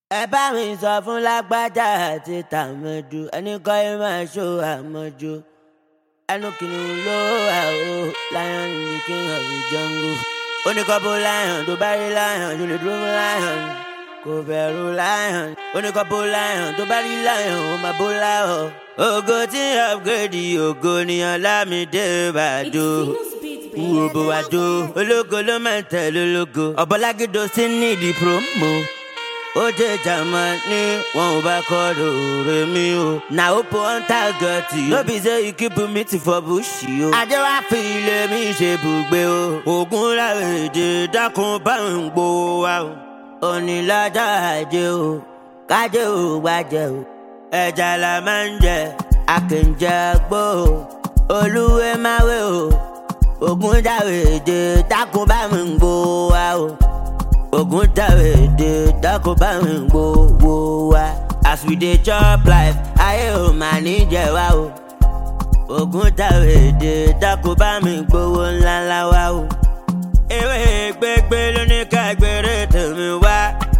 ẹ bá mi sọ fún Lágbájá àti Tàmẹ̀dù ẹni kọ́ ẹ máa ṣó àmọ́jú ẹnu kìnnìún ló wà ó lion ni king of the jungle. Ó ní kọ́ bó lion tó bá rí lion tó lè dúró fún lion kò bẹ̀rù lion. Ó ní kọ́ bó lion tó bá rí lion ó máa bó lion. Ògo tí upgrade ògo ni Ọlámídé Bàdó. Wúròbó Wàdó ológo ló máa ń tẹ̀lé ológo. Ọ̀bọ̀lágídó sí nídìí promo. Ó jẹ́ Jámánì wọn ò bá kọ́ lóore mi o. Na hope on target o. No be say you keep me to for bush o. Adé wá fi ilé mi ṣe bùgbé o. Ògún láwèdè dákun bá ń gbó wa o. Òní lọ́jọ́ Ajé o. Kájé ò gbàjẹ́ o. Ẹja la máa ń jẹ, àkìnjẹ gbó o. Olúwé máwé o. Ògún dáwèdè dákun bá ń gbó wa o. Ògún dáwèdè dákun bá ń gbówó wa. As we dey chop life, ayé ò máa ní jẹ wá o. Ògún dáwèdè dákun bá mi gbówó ńláńlá wá o. Ewé gbégbé ló ní ká gbére tèmi wá.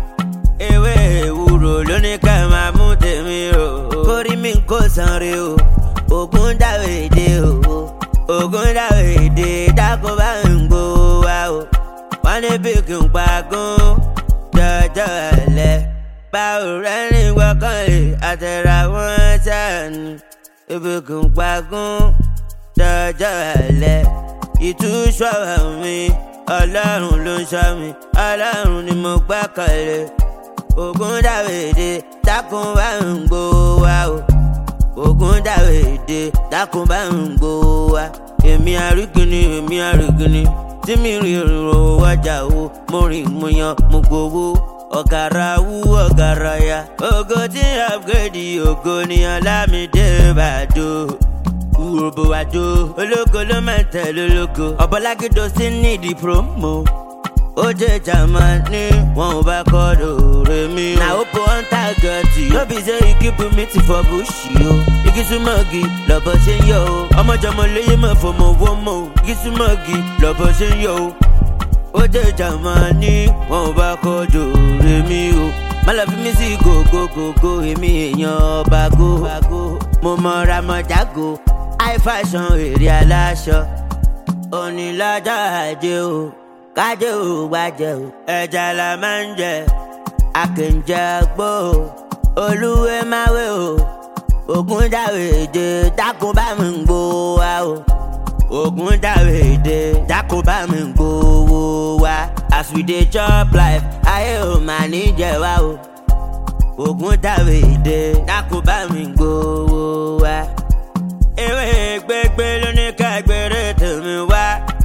Ewé ewúro ló ní ká máa mú tèmi o. Kórí mi kò sanre o. Ògún dáwèdè o. Ògún dáwèdè dákun bá mi gbówó wá o. Wọ́n ní bí kí n pagún jọjọ́ ẹ̀lẹ́. Báwo rẹ̀ ní gbọ́kànlé àtẹ̀rà wọn sẹ́ni. Ibi kí n pagún jọjọ́ ẹ̀lẹ́. Ìtúsọ̀rọ̀ mi, Ọlọ́run ló ń ṣọ́ mi. Ọlọ́run ni mo gbẹ́kẹ̀lé. Ògún dáwèdè dákun bá ń gbówó wá o. Ògún dáwèdè dákun bá ń gbówó wá. Èmi àríkìní, èmi àríkìní. Tí mi rí ìrò ọjà o, mo rìn mo yan mo gbowó. Ọ̀gàrà wú ọ̀gàrà ya. Ògo tí upgrade ògo ni Ọlámídé Bàdó. Wúròbó Wàdó ológo ló máa ń tẹ̀lé ológo. Ọ̀bọ̀lágídó sí nídìí promo. Ó jẹ́ Jámánì wọn ò bá kọ́ lóore mi o. Na hope on target o. No be say you keep me to for bush o. Igi súnmọ́gi lọ́bọ̀ ṣe ń yọ o. Ọmọjọmọ lóye mọ̀ fọmọ wọ́mọ o. Igi súnmọ́gi lọ́bọ̀ ṣe ń yọ o. Ó jẹ́ Jámánì wọn ò bá kọ́ lóore mi o. Má lọ fi mí sí gògógògó èmi èèyàn ọba go. Mo mọra mọ jágo high fashion èrè aláṣọ. Òní lọ́jọ́ Ajé o. Kájé ò gbàjẹ́ o. Ẹja la máa ń jẹ, àkìnjẹ gbó o. Olúwé máwé o. Ògún dáwèdè dákun bá mi gbówó wa o. Ògún dáwèdè dákun bá mi gbówó wa. As we dey chop life, ayé ò máa ní jẹ wá o. Ògún dáwèdè dákun bá mi gbówó wa. Ewé gbégbé ló ní ká gbére tèmi wá.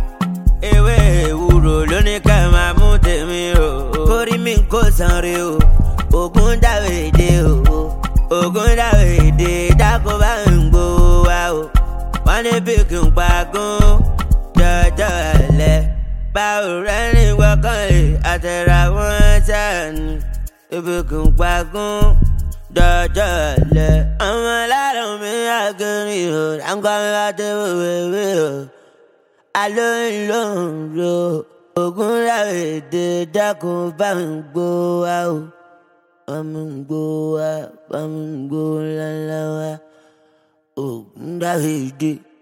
Ewé ewúro ló ní ká máa mú tèmi o. Kórí mi kò sanre o. Ògún dáwèdè o. Ògún dáwèdè dákun bá ń gbówó wá o. Wọ́n ní bí kí n pagún jọjọ́ ẹ̀lẹ́. Báwo rẹ̀ ní gbọ́kànlé àtẹ̀rà wọn sẹ́ni. Ibi kí n pagún jọjọ́ ẹ̀lẹ́. Ọmọ alárùn mi àgẹ̀rì o. Dáńgọ́ mi bá dé wéwèwé o. Alóyún ló ń ro. Ògún dáwèdè dákun bá ń gbówó wá o. Bá mi gbówó wá, bá mi gbówó ńláńlá wá. Ògún dáwèdè.